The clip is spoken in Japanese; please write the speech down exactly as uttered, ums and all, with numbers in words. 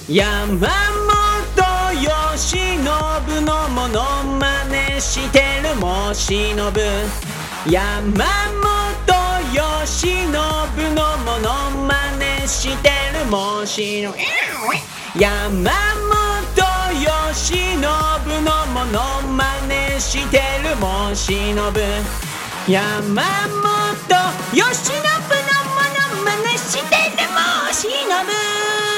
山本由伸のモノマネしてるもしのぶ。山本由伸のモノマネしてるもしのぶ。山本由伸のモノマネしてるもしのぶ。山本由伸のモノマネしてるもしのぶ。